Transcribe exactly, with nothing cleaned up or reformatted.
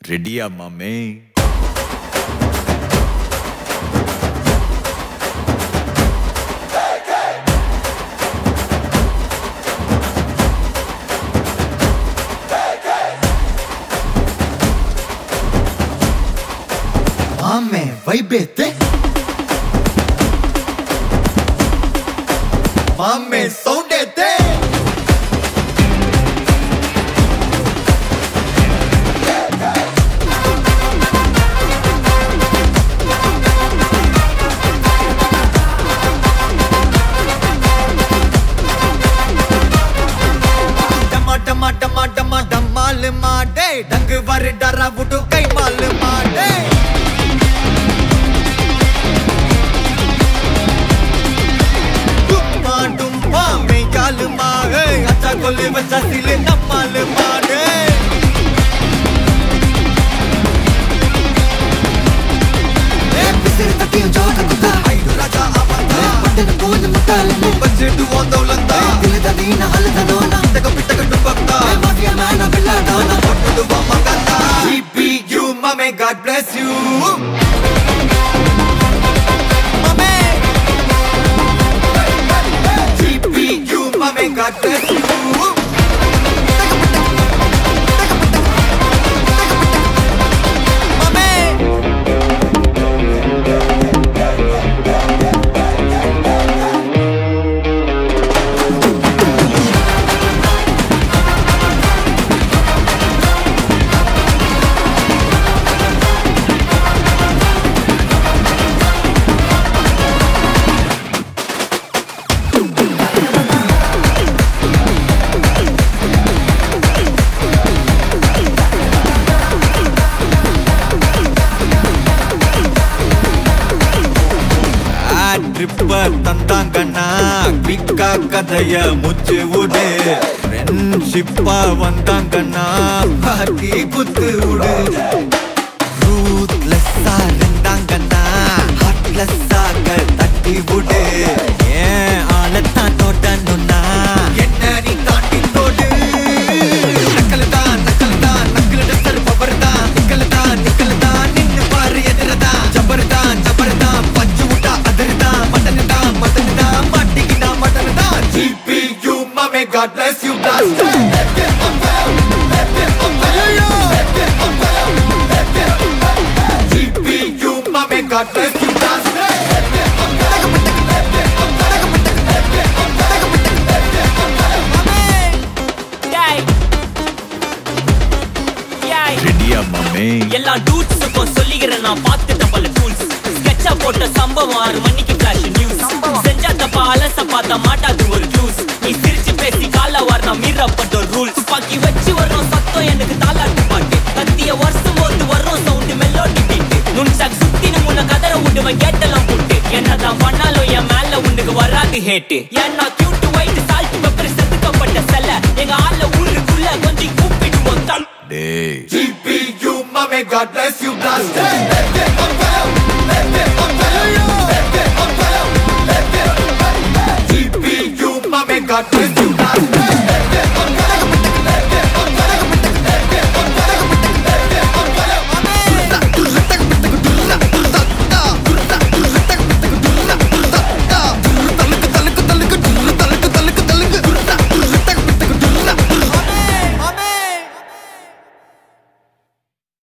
ரெடியா மாமே? Mame, vai bete. Mame, soundete. Dama dama dama dama damal maade, dang var dara vudu kai mal maade. अच्छा कोले बच्चा सिले नमाल मारे ए पिसर तकियो जोड़ कुत्ता आइडो राजा आवाता पट्टन कोन मुताल में बच्चे दुआ दौलता दिल दा दीना हल दा दोना तक पिटक डुबकता ए माफिया मैन बिल्ला दाना पट्टू दुआ मगता G P U mame God bless you mame G P U mame God bless you தந்தாங்கண்ணா பிக்கா கதைய முச்சு விடு ஃப்ரெண்ட்ஷிப்பா வந்தாங்கண்ணா பாட்டி குத்து விடு ரூத்லெஸ்ஸா இருந்தாங்கண்ணா ஹார்ட்லெஸ்ஸாக தட்டி விடு ஏன் ஆளத்தான் தோட்டணும்னா என்ன நீ தாண்டி தோடு நக்கல் தான் நக்கல் தான் நக்கல் டஸ்டர் பவர் தான் நிக்கல் தான் நிக்கல் தான் நின்னு பாரு எதிரதான் ஜபர் தான் ஜபர் தான் பஞ்சு விட்டா அதர் தான் மட்டன் தான் மட்டன் தான் மாட்டிக்கிட்டா மட்டன் தான் G P U mame God bless you blaster G P U mame God bless you blaster ரெடியா மாமே? எல்லா டூட்ஸுக்கும் சொல்லிக்கிறேன் நான் பார்த்துட்ட பல டூல்ஸ் ஸ்கெட்சா போட்ட சம்பவம் ஆறு மணிக்கு ஃபிளாஷ் நியூஸ் செஞ்சா தப்பா அலச பார்த்தா மாட்டாது ஒரு ஜூஸ் நீ சிரிச்சு பேசி கால வார் நான் மீறப்பட்ட ரூல்ஸ் துப்பாக்கி வச்சு வர்றோம் சத்தம் எனக்கு தாலாட்டு பாட்டு கத்திய வருஷம் போது வர்றோம் சவுண்டு மெல்லோடி பீட்டு நுண்சாக் சுத்தினு முன்ன கதற விடுவேன் கேட்டெல்லாம் போட்டு என்னதான் பண்ணாலும் என் மேல உனக்கு வராது ஹேட்டு ஏன்னா கியூட் ஒயிட் சால்ட் பெப்பர் செதுக்கப்பட்ட செல்ல எங்க ஆள ஊருக்குள்ள கொஞ்சம் கூப்பிடுவோம் தல் டேய் G P U mame God bless you blaster G P U mame God bless you blaster